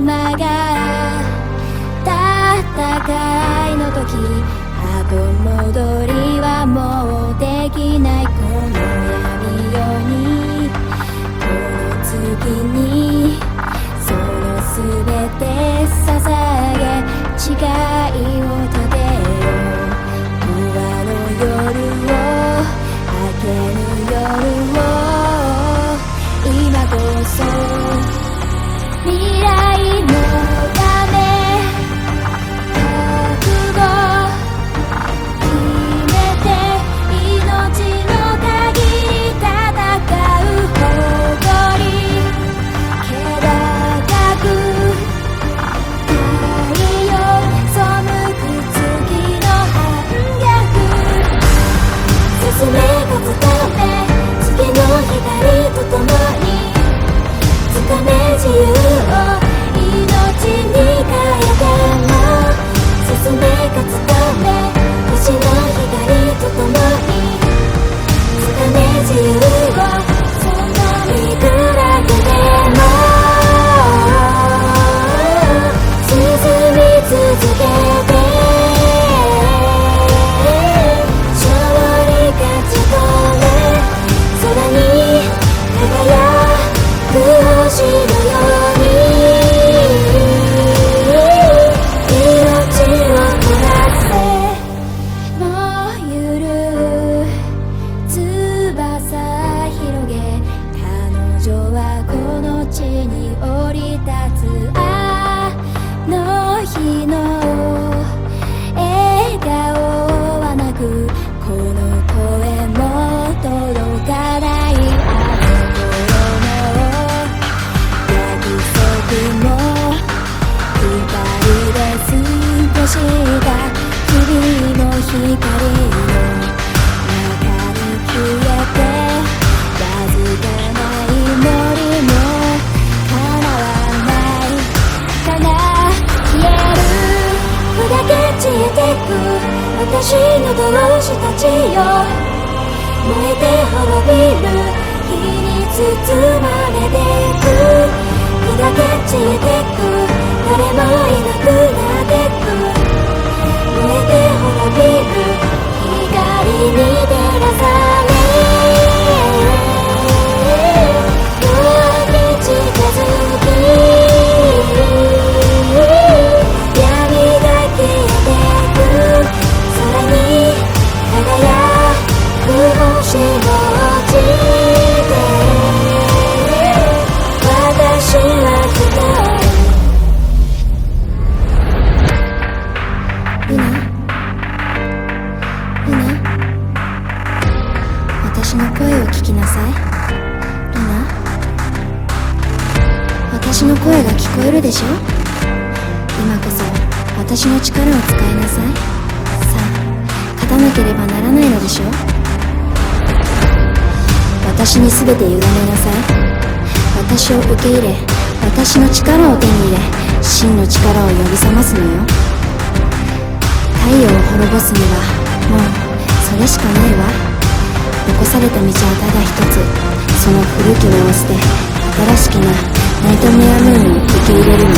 今が戦いの時、後戻りはもうできない。この闇夜に、この月に、その全て捧げ、誓いを立てよう。不安の夜を明けぬ夜を、今こそ未来のため覚悟決めて、命の限り戦う誇り、気高く太陽背く月の反逆、進め勝つため月の光とともに掴め自由を、命に変えても進め勝つため、星の光とともに掴め自由を、そのいくらでも進み続けて、勝利勝ち取れ、空に輝く星のように、命を照らせ。もうゆる翼広げ、彼女はこの地に降り立つ。あの日の笑顔はなく、この声も届かない。した日々の光の中に消えて、わずかな祈りも叶わないかな。消える砕け散ってく私の同志たちよ、燃えて滅びる火に包まれてく、砕け散ってく誰もいなくなってく、燃えて滅びる光に照らされ、夜に近づき、闇が消えてく空に輝く星の落ちて、私は一人。私の声を聞きなさい。ルナ、私の声が聞こえるでしょ。今こそ私の力を使いなさい。さあ、勝たなければならないのでしょ。私に全て委ねなさい。私を受け入れ、私の力を手に入れ、真の力を呼び覚ますのよ。太陽を滅ぼすにはもうそれしかないわ。残された道はただ一つ、その古き名を捨て新しきなナイトメアムーンを受け入れるの。